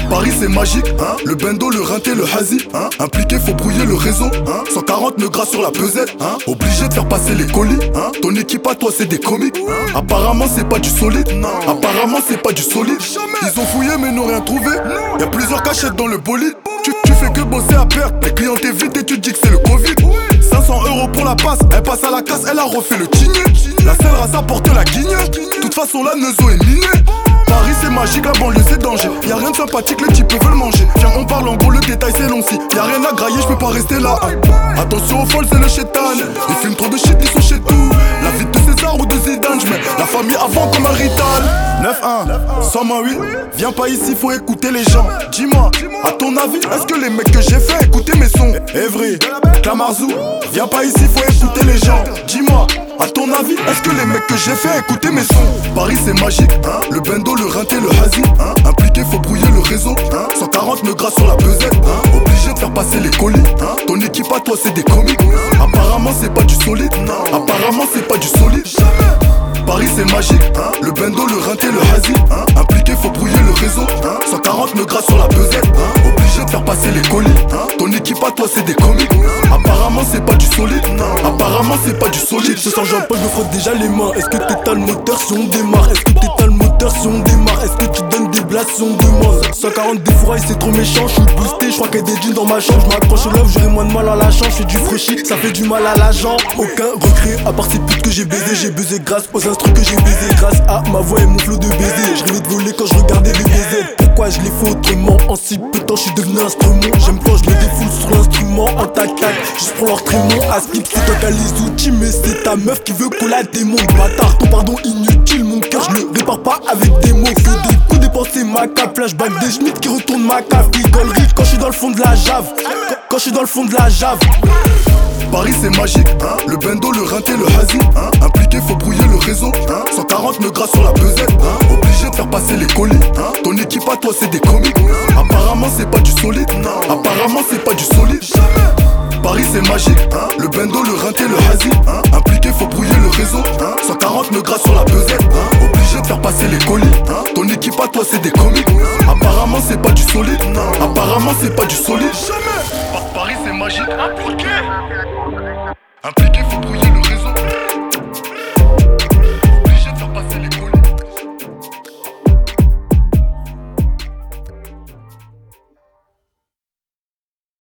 Paris c'est magique, hein. Le bendo, le rinté, le hazy, hein. Impliqué, faut brouiller le réseau, hein. 140 nœuds gras sur la pesette, hein. Obligé de faire passer les colis, hein. Ton équipe à toi c'est des comiques, hein. Apparemment c'est pas du solide, non. Apparemment c'est pas du solide. Ils ont fouillé mais n'ont rien trouvé. Y'a plusieurs cachettes dans le bolide. Tu fais que bosser à perte. Les clients t'évitent et tu dis que c'est le Covid. 500 € pour la passe, elle passe à la casse, elle a refait le tigné. La seule race apporte la guigne. De toute façon la neuzo est minée. Paris c'est magique, la banlieue c'est danger. Y'a rien de sympathique, les types veulent manger. Viens on parle en gros, le détail c'est long. Si y'a rien à grailler, je peux pas rester là, hein. Attention aux folles, c'est le chétan. Ils fument trop de shit, ils sont chez tout. La vie de César ou de Zidane, j'mets la famille avant comme un rital. 9-1, 108, viens pas ici, faut écouter les gens. Dis-moi, à ton avis, est-ce que les mecs que j'ai fait écouter mes sons? Evry, Clamarzou, viens pas ici, faut écouter les gens. Dis-moi, à ton avis, est-ce que les mecs que j'ai fait écouter mes sons? Paris c'est magique, hein. Le bendo, le rinté, le hazy, hein. Impliqué, faut brouiller le réseau, hein. 140 nœuds gras sur la pesette, hein. Obligé de faire passer les colis, hein. Ton équipe à toi c'est des comiques, hein. Apparemment c'est pas du solide, non. Apparemment c'est pas du solide. Paris c'est magique, hein. Le bendo, le rinté, le hazy, hein. Impliqué, faut brouiller le réseau, hein. 140 nœuds gras sur la pesette, hein. Obligé de faire passer les colis, hein. Ton équipe à toi c'est des comiques, hein. Apparemment c'est pas du solide, non. Apparemment c'est pas du solide. Ce soir j'appelle, je me frotte déjà les mains. Est-ce que t'étales le moteur si on démarre? Est-ce que t'étales le moteur si on démarre? Est-ce que tu donnes des blasts si on demande? 140 des fourrailles c'est trop méchant. J'suis boosté, j'crois qu'il y a des jeans dans ma chambre. J'm'accroche au love, j'aurai moins de mal à la chambre. J'fais du fraîchi, ça fait du mal à la jambe. Aucun regret, à part ces putes que j'ai baisé. J'ai baisé grâce aux instrus que j'ai baisé. Grâce à ma voix et mon flot de baiser. Je rêvais de voler quand je regardais les baisers. Pourquoi je l'ai fait autrement? En si peu de temps, je suis devenu instrument. J'aime quand je me défoule sur l'instrument en tac-tac. Juste pour leur trémon. À skip, c'est toi qui as les outils, mais c'est ta meuf qui veut qu'on la démonte. Bâtard, ton pardon inutile. Mon cœur, je le répare pas avec des mots. Que des coups dépensés, ma cape. Flashback des Schmitt qui retournent ma cave. Rigolerie quand je suis dans le fond de la jave. Quand je suis dans le fond de la jave. Paris c'est magique, hein. Le bendo, le rinté, le hazy, hein. Impliqué, faut brouiller le réseau, hein. 140 nœuds gras sur la pesette, hein. Obligé de faire passer les colis, hein. Ton équipe à toi c'est des comiques, hein. Apparemment c'est pas du solide, non. Apparemment c'est pas du solide. Paris c'est magique, hein. Le bendo, le rinté, le hazy, hein. Impliqué, faut brouiller le réseau, hein. 140 nœuds gras sur la pesette, hein. Obligé de faire passer les colis, hein. Ton équipe à toi c'est des comiques, hein. Apparemment c'est pas du solide, non. Apparemment c'est pas du solide.